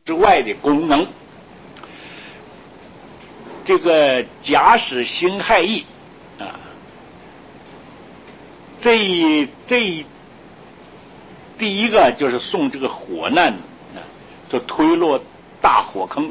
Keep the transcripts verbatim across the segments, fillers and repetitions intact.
之外的功能。这个假使辛亥易啊，这一这一第一个就是送这个火难啊，就推落大火坑。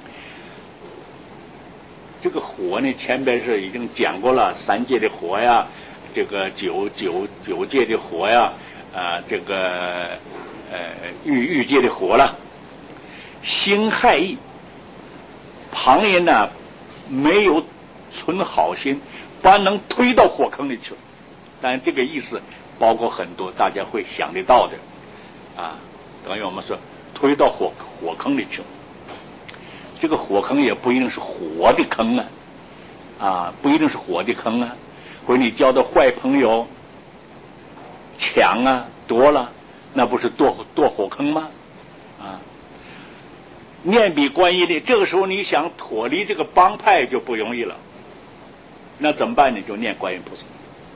这个火呢，前边是已经讲过了，三界的火呀，这个九九九界的火呀，啊，这个呃欲欲界的火了。辛亥易，旁人呢没有存好心，把能推到火坑里去了。但这个意思包括很多大家会想得到的啊，等于我们说推到火火坑里去了。这个火坑也不一定是火的坑啊，啊，不一定是火的坑啊，或者你交的坏朋友抢啊夺了，那不是堕堕火坑吗？啊，念彼观音力，这个时候你想脱离这个帮派就不容易了，那怎么办呢？就念观音菩萨，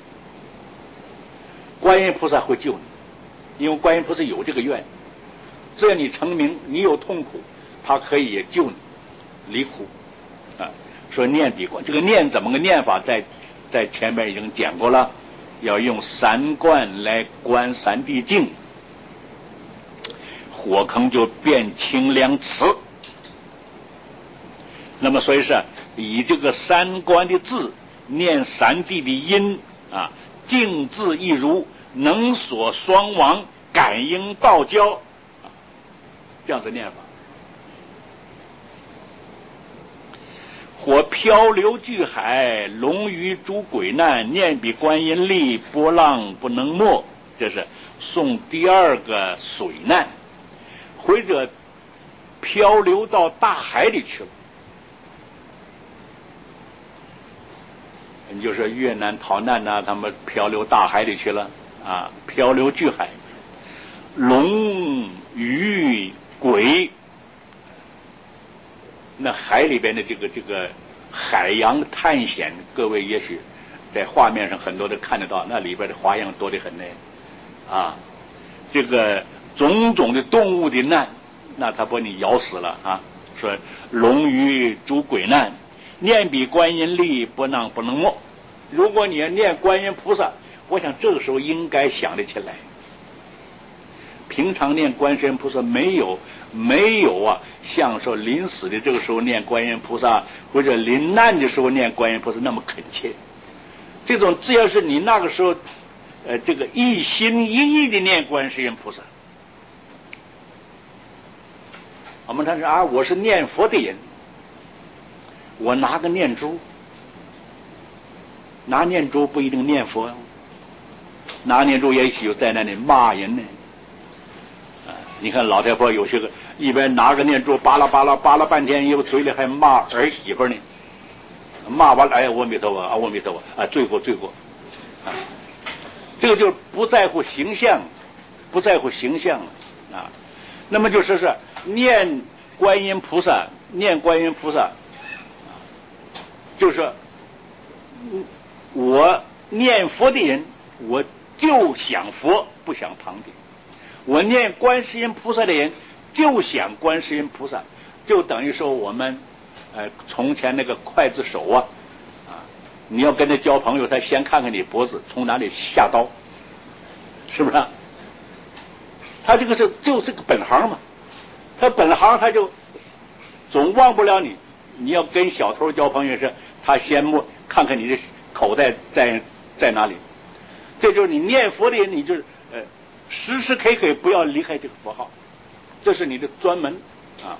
观音菩萨会救你，因为观音菩萨有这个愿，只要你成名，你有痛苦，他可以也救你离苦啊。说念彼观，这个念怎么个念法，在在前面已经讲过了，要用三观来观三谛境，火坑就变清凉慈。那么所以是以这个三观的字念三谛的音啊，静字一如，能所双亡，感应道交，啊，这样子念法。火漂流巨海，龙鱼诸鬼难，念彼观音力，波浪不能没。这是送第二个水难，或者漂流到大海里去了。你就说越南逃难呐、啊，他们漂流大海里去了啊，漂流巨海，龙鱼鬼。那海里边的这个这个海洋探险，各位也许在画面上很多都看得到，那里边的花样多得很呢啊！这个种种的动物的难，那他把你咬死了啊！说龙鱼诸鬼难，念彼观音力，不能不能没。如果你要念观音菩萨，我想这个时候应该想得起来。平常念观世音菩萨没有没有啊，像说临死的这个时候念观音菩萨，或者临难的时候念观音菩萨那么恳切。这种只要是你那个时候，呃，这个一心一意的念观世音菩萨，我们看是啊，我是念佛的人，我拿个念珠，拿念珠不一定念佛，拿念珠也许有在那里骂人呢。你看老太婆有些个一边拿个念珠巴拉巴拉巴拉半天，又嘴里还骂儿媳妇呢，骂完了哎呀阿弥陀佛啊阿弥陀佛啊罪过罪过啊，这个就不在乎形象，不在乎形象啊。那么就说是念观音菩萨，念观音菩萨，就是说我念佛的人，我就想佛，不想旁的。我念观世音菩萨的人，就想观世音菩萨，就等于说我们呃从前那个刽子手啊啊，你要跟他交朋友，他先看看你脖子从哪里下刀，是不是？他这个是就是个本行嘛，他本行他就总忘不了你。你要跟小偷交朋友是，他先摸看看你的口袋在在哪里。这就是你念佛的人，你就是呃。时时刻刻不要离开这个佛号，这是你的专门啊。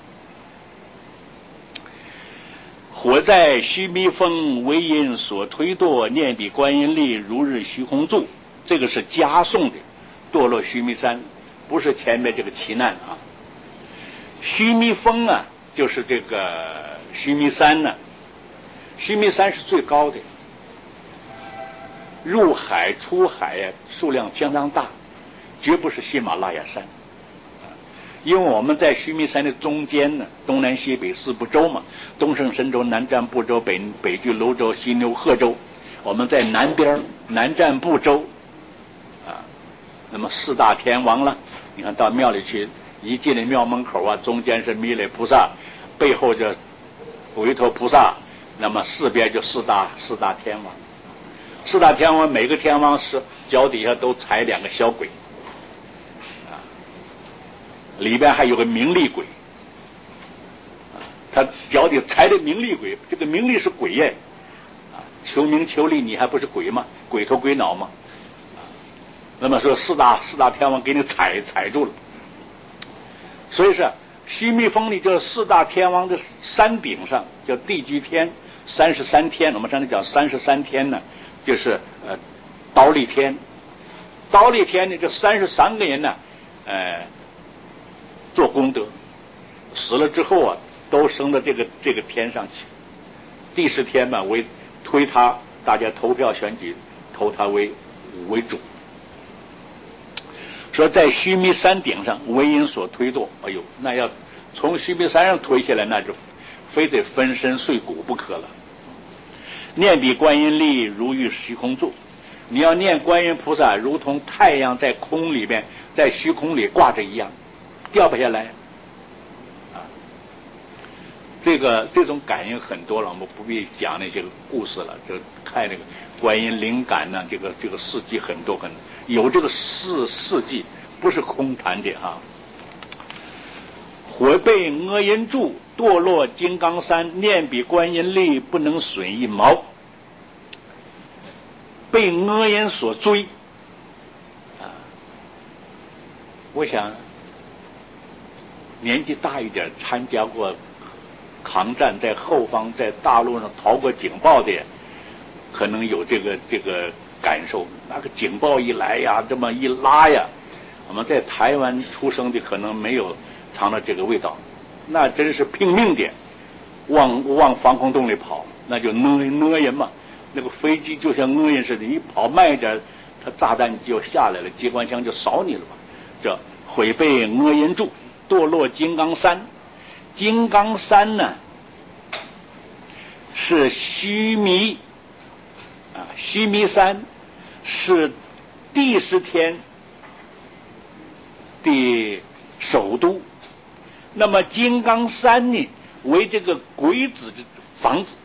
火在须弥峰，为因所推堕，念彼观音力，如日虚空住。这个是加颂的，堕落须弥山，不是前面这个奇难啊。须弥峰啊，就是这个须弥山呢、啊，须弥山是最高的，入海出海呀、啊，数量相当大。绝不是喜马拉雅山，因为我们在须弥山的中间呢，东南西北四部洲嘛，东胜神州，南瞻部洲，北北俱泸州，西牛贺州，我们在南边，南瞻部洲啊。那么四大天王了，你看到庙里去一进了庙门口啊，中间是弥勒菩萨，背后就韦陀菩萨，那么四边就四大四大天王。四大天王每个天王是脚底下都踩两个小鬼，啊，里边还有个名利鬼，啊，他脚底踩的名利鬼，这个名利是鬼耶，啊，求名求利你还不是鬼吗？鬼头鬼脑吗？啊，那么说四大四大天王给你踩踩住了，所以说须弥峰里叫四大天王的山顶上叫地居天，三十三天，我们上次讲三十三天呢。就是呃，刀立天，刀立天呢，这三十三个人呢，呃，做功德，死了之后啊，都升到这个这个天上去。第十天嘛，为推他，大家投票选举，投他为为主。说在须弥山顶上，为因所推堕，哎呦，那要从须弥山上推下来，那就非得分身碎骨不可了。念彼观音力，如遇虚空住。你要念观音菩萨，如同太阳在空里边，在虚空里挂着一样，掉不下来。啊，这个这种感应很多了，我们不必讲那些故事了，就看那个观音灵感呢，这个这个事迹很多很多，有这个事事迹，不是空谈的哈。火被阿音柱，堕落金刚山，念彼观音力，不能损一毛。被阿音所追啊！我想年纪大一点，参加过抗战，在后方在大陆上逃过警报的，可能有这个这个感受。那个警报一来呀，这么一拉呀，我们在台湾出生的可能没有尝到这个味道，那真是拼命的往往防空洞里跑，那就薏薏人嘛。那个飞机就像薏人似的，你跑慢一点，它炸弹就下来了，机关枪就扫你了嘛。这毁被阿音柱，堕落金刚山。金刚山呢，是须弥啊，须弥山是第十天的首都。那么金刚山呢，为这个鬼子的房子。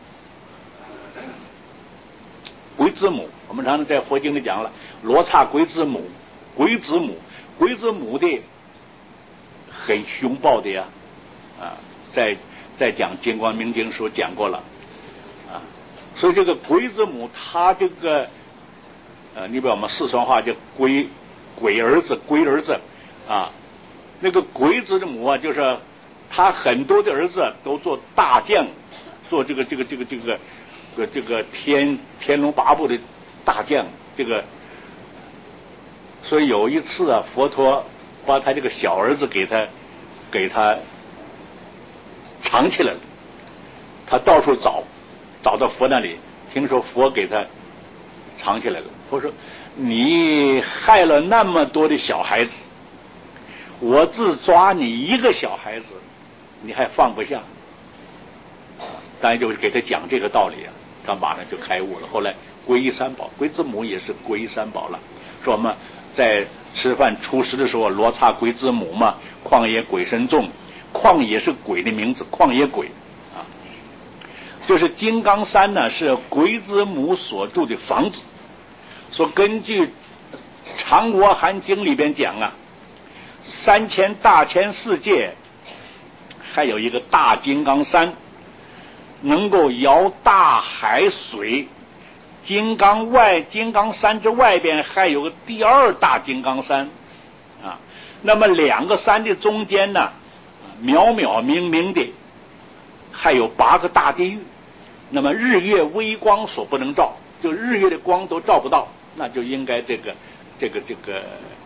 鬼子母，我们常常在佛经里讲了，罗刹鬼子母，鬼子母，鬼子母的很凶暴的呀，啊，在在讲金光明经时候讲过了，啊，所以这个鬼子母，他这个，呃，你比如我们四川话叫鬼鬼儿子，鬼儿子，啊，那个鬼子的母啊，就是他很多的儿子都做大将，做这个这个这个这个。这个天天龙八部的大将，这个，所以有一次啊，佛陀把他这个小儿子给他给他藏起来了，他到处找，找到佛那里，听说佛给他藏起来了。佛说：“你害了那么多的小孩子，我只抓你一个小孩子，你还放不下。”当然就是给他讲这个道理啊。他马上就开悟了，后来皈依三宝，鬼子母也是皈依三宝了。说我们在吃饭初食的时候，罗刹鬼子母嘛，旷野鬼神众，旷野是鬼的名字，旷野鬼啊。就是金刚山呢，是鬼子母所住的房子。说根据《长国含经》里边讲啊，三千大千世界，还有一个大金刚山。能够摇大海水，金刚外金刚山之外边还有个第二大金刚山啊。那么两个山的中间呢，渺渺明明的还有八个大地狱。那么日月微光所不能照，就日月的光都照不到，那就应该这个这个这个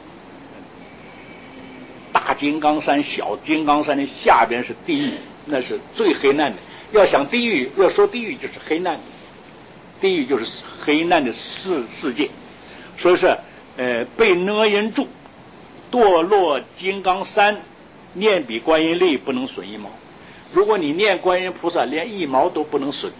大金刚山、小金刚山的下边是地狱，那是最黑暗的。要想地狱，要说地狱就是黑暗，地狱就是黑暗的世世界。所以说，呃，被阿音柱，堕落金刚山，念彼观音力，不能损一毛。如果你念观音菩萨，连一毛都不能损。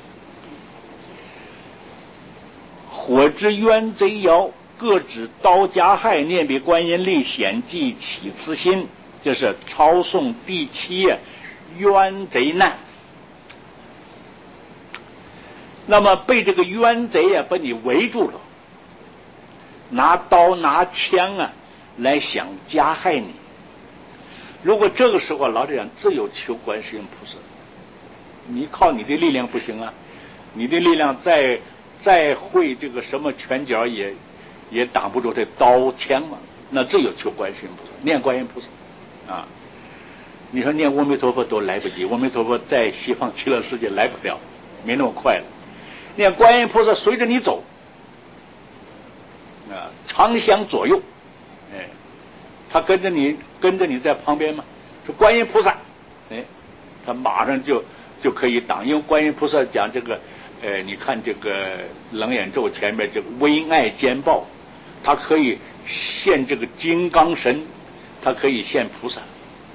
火之冤贼妖，各指刀加害，念彼观音力，显记起慈心。 这是朝宋第七页冤贼难。那么被这个冤贼啊把你围住了，拿刀拿枪啊来想加害你。如果这个时候老这样，只有求观世音菩萨，你靠你的力量不行啊，你的力量再再会这个什么拳脚也也挡不住这刀枪嘛，那只有求观世音菩萨，念观音菩萨啊。你说念阿弥陀佛都来不及，阿弥陀佛在西方极乐世界来不了，没那么快了。念观音菩萨随着你走啊，常相左右，哎，他跟着你跟着你在旁边嘛，说观音菩萨，哎，他马上就就可以挡，因为观音菩萨讲这个，呃，你看这个楞严咒前面这个微爱兼报，他可以现这个金刚神，他可以现菩萨。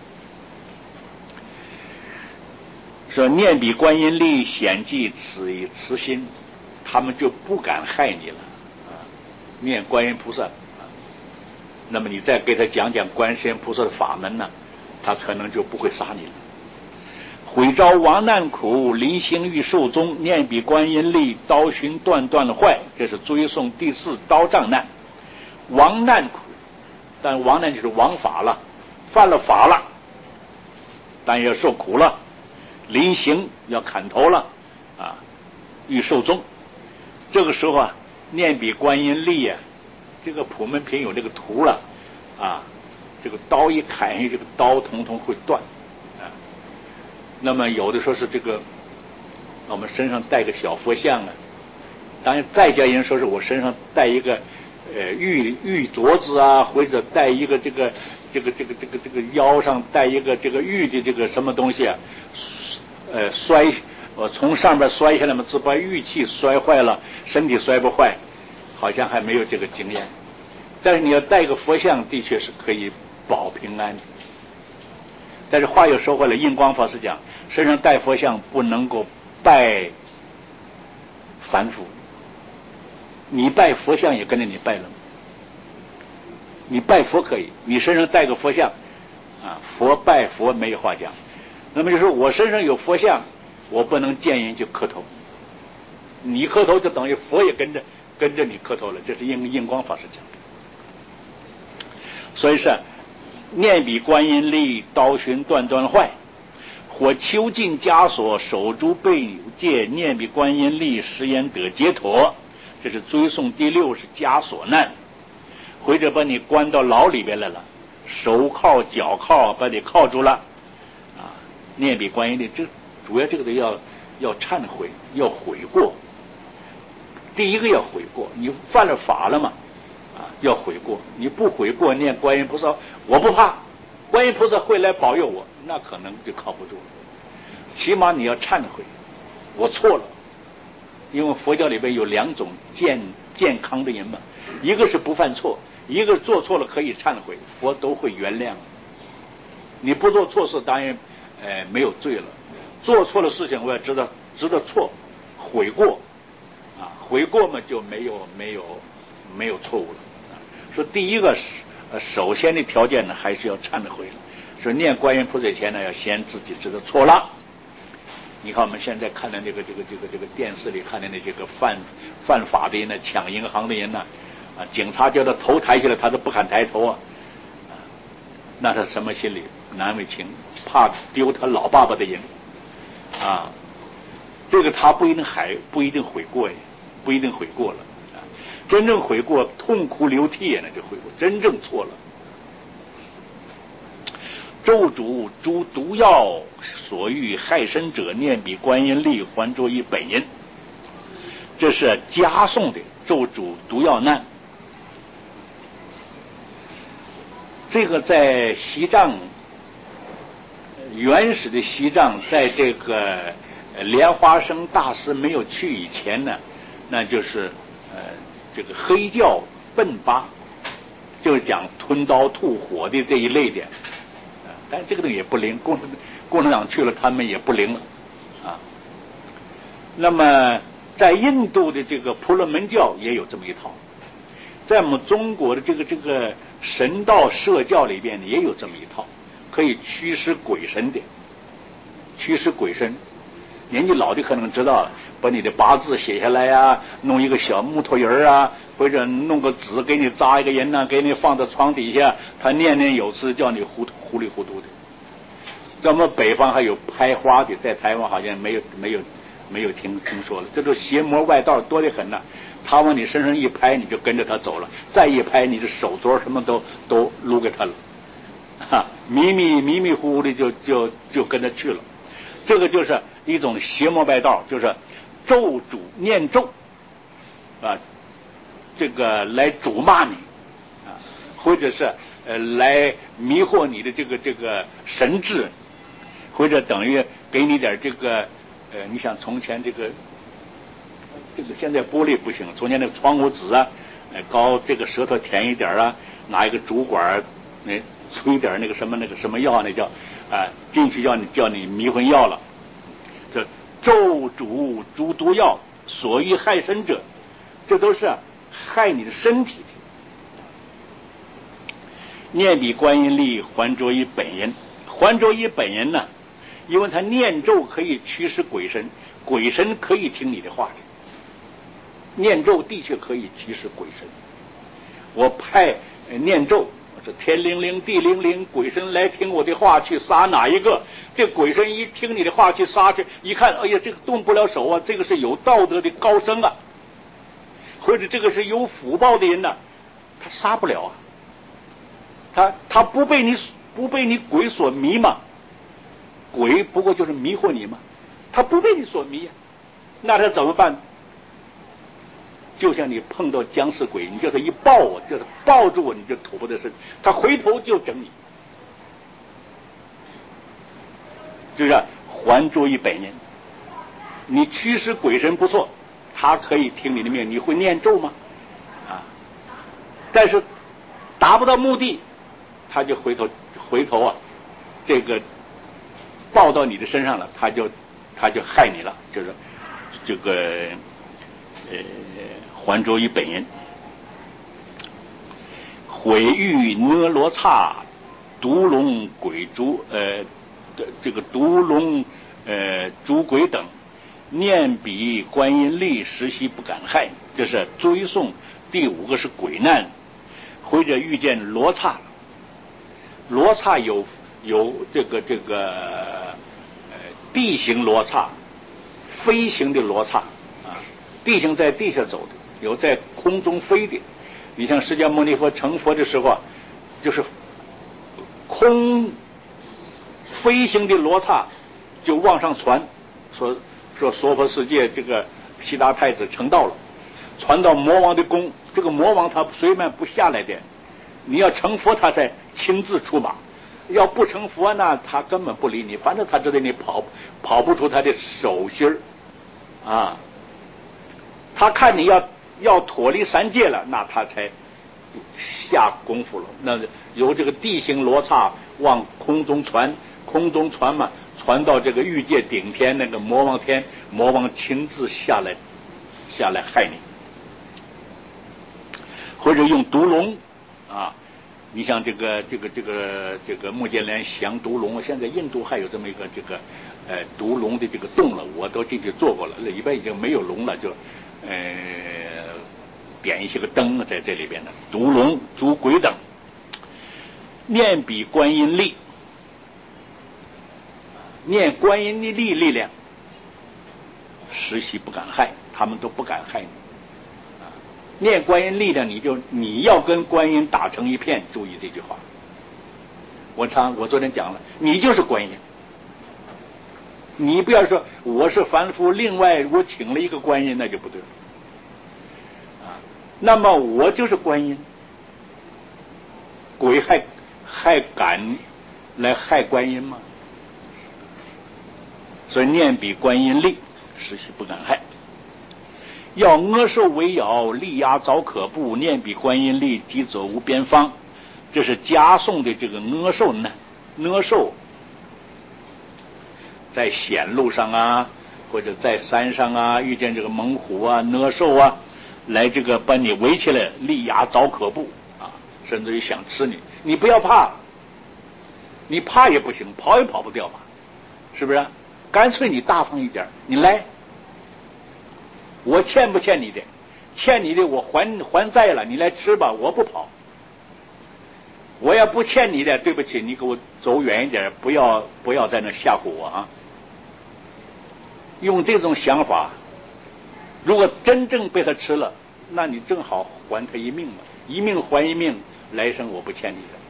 说念彼观音力显记此以慈心，他们就不敢害你了啊！念观音菩萨啊，那么你再给他讲讲观世音菩萨的法门呢，他可能就不会杀你了。毁招亡难苦，临行欲寿终，念彼观音力，刀寻断断坏。这是追诵第四刀杖难。亡难苦，但亡难就是亡法了，犯了法了，但也受苦了。临行要砍头了啊，欲寿终。这个时候啊，念彼观音力啊，这个普门品有这个图了啊，这个刀一砍下去，这个刀统统会断啊。那么有的说是这个，我们身上带个小佛像啊，当然在家人说是我身上带一个呃玉玉镯子啊，或者带一个这个这个这个这个这个腰上带一个这个玉的这个什么东西啊。呃，摔，我从上边摔下来嘛，只把玉器摔坏了，身体摔不坏，好像还没有这个经验。但是你要带个佛像，的确是可以保平安。但是话又说回来，印光法师讲，身上带佛像不能够拜凡夫，你拜佛像也跟着你拜了。你拜佛可以，你身上带个佛像，啊，佛拜佛没有话讲。那么就是我身上有佛像，我不能见人就磕头，你磕头就等于佛也跟着跟着你磕头了，这是印印光法师讲的。所以是念彼观音力，刀寻断断坏，或囚禁枷锁，守株被戒，念彼观音力，实言得解脱。这是追诵第六是枷锁难，或者把你关到牢里边来了，手铐脚铐把你铐住了。念彼观音力，这主要这个的要要忏悔，要悔过。第一个要悔过，你犯了法了嘛，啊，要悔过。你不悔过，念观音菩萨，我不怕，观音菩萨会来保佑我，那可能就靠不住了。起码你要忏悔，我错了。因为佛教里边有两种健健康的人嘛，一个是不犯错，一个做错了可以忏悔，佛都会原谅。你不做错事，当然。呃，没有罪了，做错了事情我也知道知道错，悔过，啊，悔过嘛就没有没有没有错误了。啊、说第一个呃首先的条件呢还是要忏悔了，说念观音菩萨前呢要先自己知道错了。你看我们现在看的这个这个这个这个电视里看的那些个犯犯法的人呢，抢银行的人呢，啊，警察叫他头抬起来，他都不敢抬头啊，啊，那他什么心理？难为情，怕丢他老爸爸的人啊，这个他不一定还不一定悔过呀，不一定悔过了啊。真正悔过，痛哭流涕那就悔过，真正错了。咒主诸毒药所欲害身者，念彼观音力，还着以本因。这是加颂的咒主毒药难。这个在西藏。原始的西藏，在这个莲花生大师没有去以前呢，那就是呃这个黑教笨巴，就是讲吞刀吐火的这一类的，啊，但这个东西也不灵，共共产党去了，他们也不灵了啊。那么在印度的这个婆罗门教也有这么一套，在我们中国的这个这个神道社教里边也有这么一套。 可以驱使鬼神的，驱使鬼神。年纪老的可能知道，把你的八字写下来呀、啊，弄一个小木头人啊，或者弄个纸给你扎一个人呢、啊，给你放在床底下，他念念有词，叫你糊糊里糊涂的。咱们北方还有拍花的，在台湾好像没有没有没有听听说了。这种邪魔外道多得很呐、啊，他往你身上一拍，你就跟着他走了；再一拍，你的手镯什么都都撸给他了，哈，迷迷迷迷糊糊的就就就跟他去了。这个就是一种邪魔外道，就是咒诅念咒啊，这个来辱骂你啊，或者是呃来迷惑你的这个这个神智，或者等于给你点这个呃，你想从前这个这个现在玻璃不行，从前那个窗户纸啊，呃高这个舌头甜一点啊，拿一个竹管那、呃、吹点那个什么那个什么药，那叫啊进去叫你叫你迷魂药了。这咒诅诸毒药所欲害身者，这都是害你的身体的。念彼观音力，还着于本人。还着于本人呢，因为他念咒可以驱使鬼神，鬼神可以听你的话的。念咒的确可以驱使鬼神。我派念咒，这天灵灵地灵灵，鬼神来听我的话去杀哪一个？这鬼神一听你的话去杀去，一看，哎呀，这个动不了手啊，这个是有道德的高僧啊，或者这个是有福报的人呢、啊，他杀不了啊。他他不被你不被你鬼所迷吗？鬼不过就是迷惑你嘛，他不被你所迷呀、啊，那他怎么办？就像你碰到僵尸鬼，你就是一抱我，就是抱住我，你就吐不得身，他回头就整你，就是还着于本人。你驱使鬼神不错，他可以听你的命，你会念咒吗？啊，但是达不到目的，他就回头回头啊，这个报到你的身上了，他就他就害你了，就是这个呃。还着于本人。毁誉阿罗刹毒龙鬼卒呃这个毒龙呃诸鬼等，念彼观音力，实悉不敢害。这是追诵。第五个是鬼难，或者遇见罗刹。罗刹有有这个这个呃地形罗刹，飞行的罗刹啊，地形在地下走的，有在空中飞的。你像释迦牟尼佛成佛的时候啊，就是空飞行的罗刹就往上传，说说娑婆世界这个悉达太子成道了，传到魔王的宫，这个魔王他随便不下来的，你要成佛他才亲自出马，要不成佛呢，他根本不理你，反正他知道你跑跑不出他的手心儿啊，他看你要要脱离三界了，那他才下功夫了。那由这个地形罗刹往空中传，空中传嘛，传到这个欲界顶天那个魔王天，魔王亲自下来下来害你，或者用毒龙啊。你像这个这个这个这个目犍连降毒龙，现在印度还有这么一个这个呃毒龙的这个洞了，我都进去做过了，里边已经没有龙了，就呃点一些个灯在这里边的毒龙诸鬼等，念彼观音力，念观音的力力量，实悉不敢害，他们都不敢害你。念观音力量，你就你要跟观音打成一片，注意这句话。我常我昨天讲了，你就是观音，你不要说我是凡夫，另外我请了一个观音，那就不对了啊。那么我就是观音，鬼还还敢来害观音吗？所以念彼观音力，实悉不敢害。要阿寿为咬，力压早可怖，念彼观音力，即走无边方。这是加颂的这个阿寿呢，阿寿在险路上啊，或者在山上啊，遇见这个猛虎啊、阿寿啊，来这个把你围起来，力压早可怖啊，甚至于想吃你，你不要怕， 你怕也不行，跑也跑不掉吧？是不是？干脆你大方一点，你来，我欠不欠你的？欠你的我还还债了，你来吃吧，我不跑。我要不欠你的，对不起，你给我走远一点，不要不要在那吓唬我啊！用这种想法，如果真正被他吃了，那你正好还他一命嘛，一命还一命，来生我不欠你的。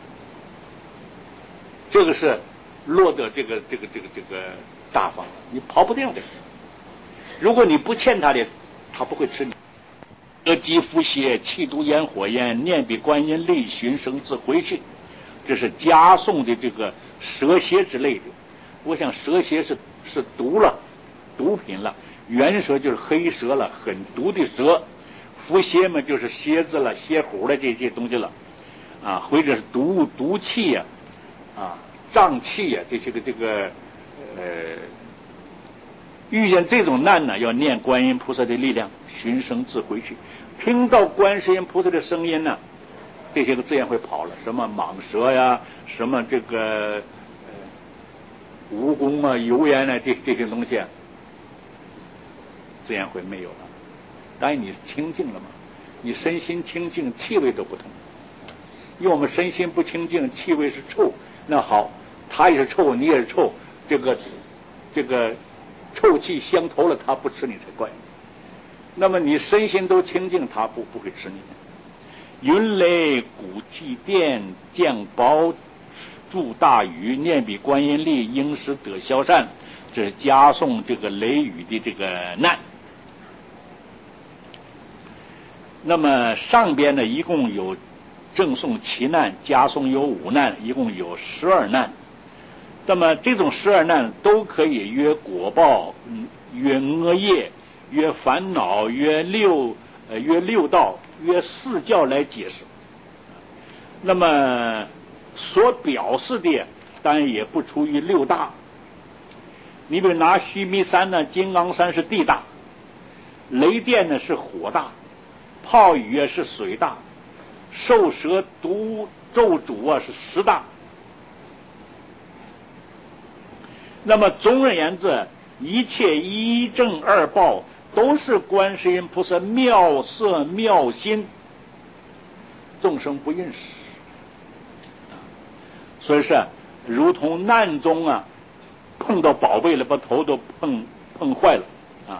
这个是落得这个这个这个这个大方了，你跑不掉的。如果你不欠他的，他不会吃你。得肌腹泻，气毒咽火焰，念彼观音力，寻声自回去。这是加颂的这个蛇蝎之类的。我想蛇蝎是是毒了，毒品了。原蛇就是黑蛇了，很毒的蛇。伏蝎嘛，就是蝎子了、蝎虎了这些东西了，啊，或者是毒毒气呀、啊，啊，胀气呀、啊，这些个这个呃，遇见这种难呢，要念观音菩萨的力量，寻声自回去。听到观世音菩萨的声音呢，这些个自然会跑了，什么蟒蛇呀，什么这个呃蜈蚣啊、油烟啊，这这些东西啊，自然会没有了。当然你清净了嘛，你身心清净，气味都不同。因为我们身心不清净，气味是臭，那好，他也是臭，你也是臭，这个这个臭气相投了，他不吃你才怪。那么你身心都清净，他不不会吃你。云雷鼓祭奠，降雹助大雨，念彼观音力，应时得消散。这是加颂这个雷雨的这个难。那么上边呢，一共有正颂七难，加颂有五难，一共有十二难。那么这种十二难都可以约果报、嗯、约恶业、约烦恼、约六呃约六道、约四教来解释。那么所表示的当然也不出于六大。你比如拿须弥山呢，金刚山是地大，雷电呢是火大，炮雨啊是水大，兽蛇毒咒诅啊是石大。那么总而言之，一切一正二报都是观世音菩萨妙色妙心，众生不认识，所以说如同难中啊碰到宝贝了，把头都碰碰坏了啊！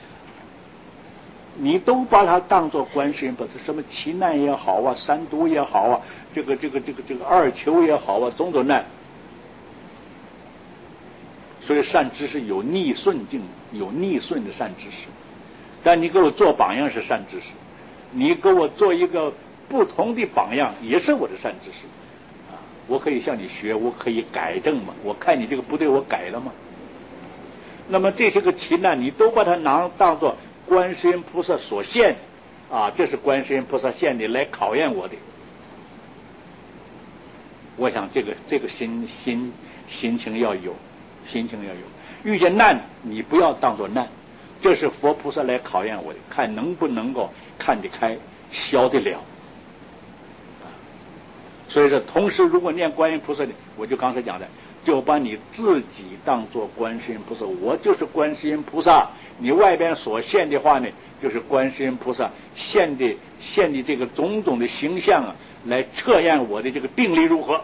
你都把它当作观世音菩萨，什么奇难也好啊，三毒也好啊，这个这个这个这个二求也好啊，种种难。所以善知识有逆顺境，有逆顺的善知识。但你给我做榜样是善知识，你给我做一个不同的榜样也是我的善知识啊！我可以向你学，我可以改正嘛。我看你这个不对，我改了嘛。那么这些个奇难，你都把它拿当作观世音菩萨所现啊，这是观世音菩萨现的来考验我的。我想这个这个心心心情要有。心情要有，遇见难你不要当作难，这是佛菩萨来考验我的，看能不能够看得开，消得了。所以说，同时如果念观音菩萨的，我就刚才讲的，就把你自己当作观世音菩萨，我就是观世音菩萨。你外边所现的话呢，就是观世音菩萨现的现的这个种种的形象啊，来测验我的这个定力如何。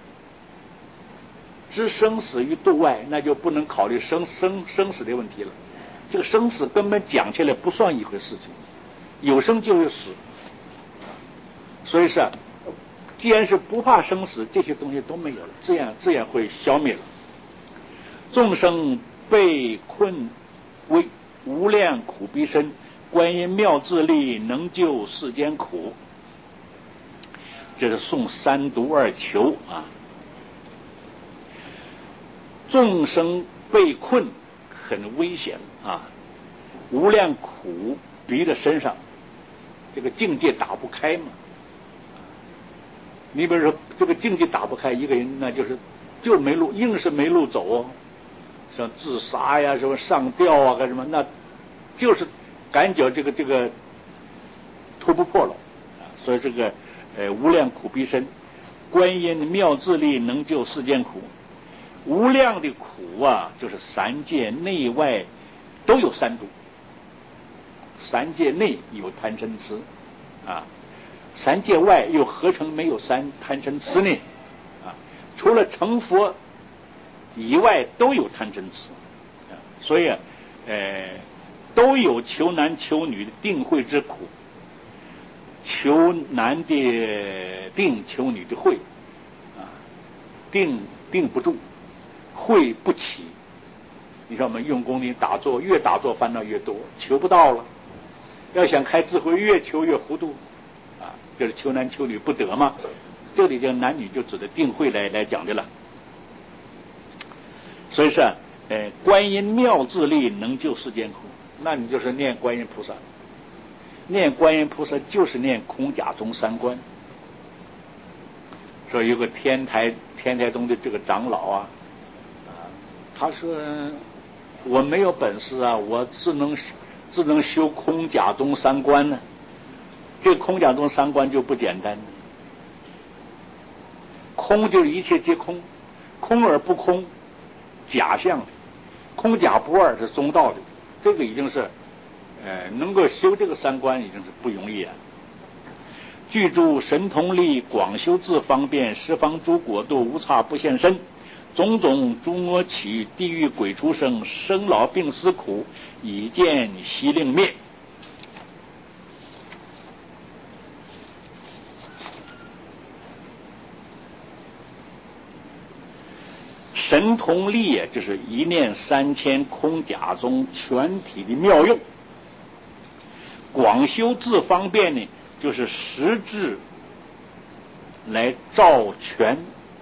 知生死于度外，那就不能考虑生生生死的问题了。这个生死根本讲起来不算一回事情，有生就有死。所以说，既然是不怕生死，这些东西都没有了，这样这样会消灭了。众生被困危，无量苦逼身，观音妙智力，能救世间苦。这是颂三毒二求啊。众生被困很危险啊，无量苦逼在身上，这个境界打不开嘛。你比如说这个境界打不开，一个人那就是就没路，硬是没路走哦，像自杀呀、什么上吊啊干什么，那就是感觉这个这个突不破了。所以这个呃无量苦逼身， 观音妙智力，能救世间苦。无量的苦啊，就是三界内外都有三毒。三界内有贪嗔痴啊，三界外又何曾没有三贪嗔痴呢？啊，除了成佛以外都有贪嗔痴啊，所以啊，呃，都有求男求女的定慧之苦，求男的定，求女的慧啊，定定不住，慧不起。你看我们用功的打坐，越打坐烦恼越多，求不到了。要想开智慧，越求越糊涂啊，就是求男求女不得嘛。这里叫男女就指的定慧来来讲的了。所以说，呃，观音妙智力，能救世间苦。那你就是念观音菩萨，念观音菩萨就是念空假中三观。说有个天台天台宗的这个长老啊，啊，他说我没有本事啊，我只能只能修空假中三观呢。这空假中三观就不简单，空就是一切皆空，空而不空，假象的，空假不二是中道的。这个已经是，呃，能够修这个三观已经是不容易啊。具诸神通力，广修自方便，十方诸国度无差不现身。种种诸魔起，地狱鬼出生，生老病死苦，已见悉令灭。神通力就是一念三千空假中全体的妙用。广修自方便呢，就是实质来照全。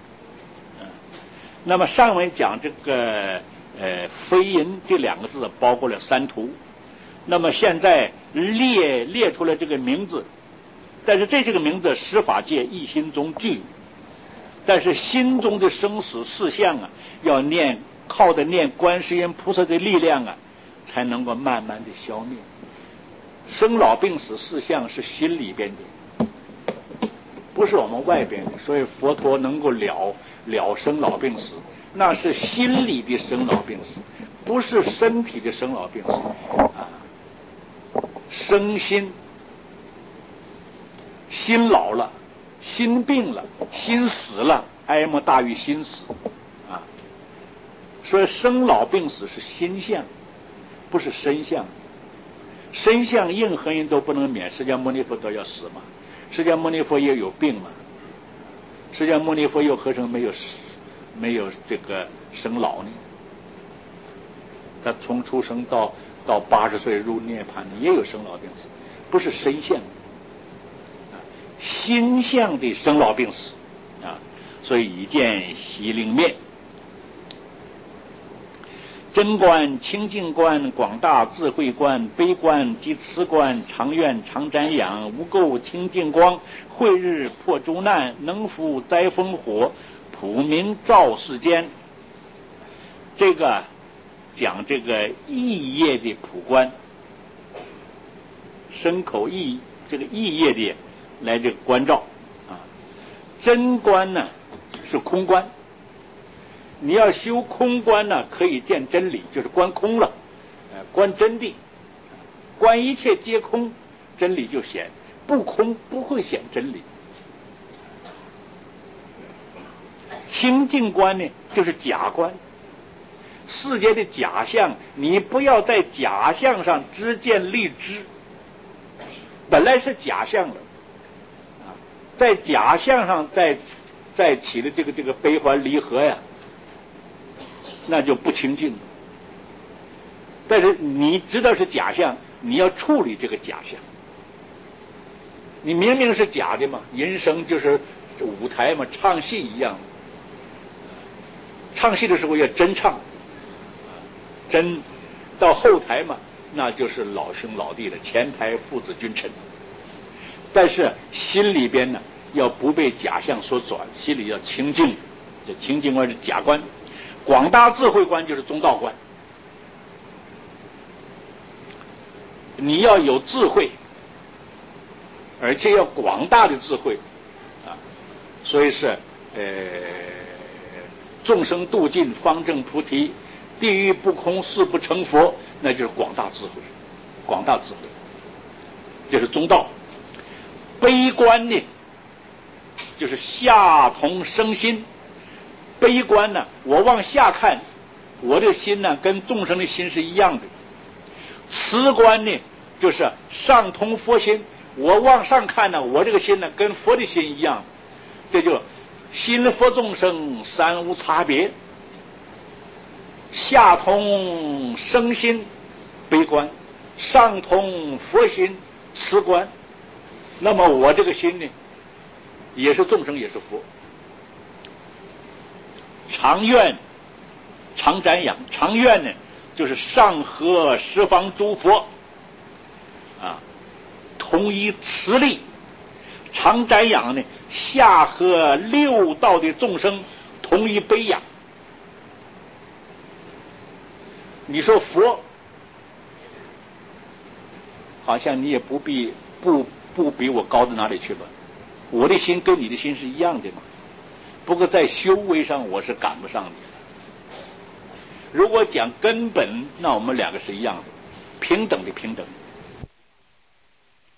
那么上文讲这个呃非淫这两个字包括了三途，那么现在列列出了这个名字，但是这些个名字十法界一心中具，但是心中的生死事项啊，要念靠着念观世音菩萨的力量啊，才能够慢慢的消灭。生老病死事项是心里边的，不是我们外边的，所以佛陀能够了了生老病死，那是心里的生老病死，不是身体的生老病死啊。生心，心老了，心病了，心死了，哀莫大于心死啊。所以生老病死是心相，不是身相。身相任何人都不能免，释迦牟尼佛都要死嘛，释迦牟尼佛也有病嘛，释迦牟尼佛又何曾没有没有这个生老呢？他从出生到到八十岁入涅槃也有生老病死，不是身相，心相的生老病死啊，所以已见悉令灭。真观、清净观、广大智慧观、悲观及慈观、常愿常瞻仰、无垢清净光、慧日破诸难、能伏灾风火、普明照世间。这个讲这个意业的普观，身口意这个意业的来这个关照啊。真观呢是空观。你要修空观呢，可以见真理，就是观空了，呃，观真谛，观一切皆空，真理就显；不空不会显真理。清净观呢，就是假观，世界的假象，你不要在假象上知见立知，本来是假象的，啊，在假象上再再起的这个这个悲欢离合呀。那就不清净了。但是你知道是假象，你要处理这个假象。你明明是假的嘛，人生就是舞台嘛，唱戏一样。唱戏的时候要真唱，真到后台嘛，那就是老兄老弟的，前台父子君臣。但是心里边呢，要不被假象所转，心里要清净。这清净观是假观。广大智慧观就是中道观，你要有智慧，而且要广大的智慧啊， 所以是呃众生度尽方证菩提，地狱不空誓不成佛，那就是广大智慧，广大智慧，这是中道。悲观呢，就是下同生心。悲观呢，我往下看，我这个心呢跟众生的心是一样的。慈观呢，就是上同佛心，我往上看呢，我这个心呢跟佛的心一样，这就心佛众生三无差别。下同生心悲观，上同佛心慈观。那么我这个心呢，也是众生，也是佛。常愿常瞻仰，常愿呢就是上合十方诸佛啊，同一慈力；常瞻仰呢，下合六道的众生，同一悲仰。你说佛，好像你也不必不不比我高到哪里去吧？我的心跟你的心是一样的嘛。不过在修为上我是赶不上你的。如果讲根本，那我们两个是一样的，平等的平等。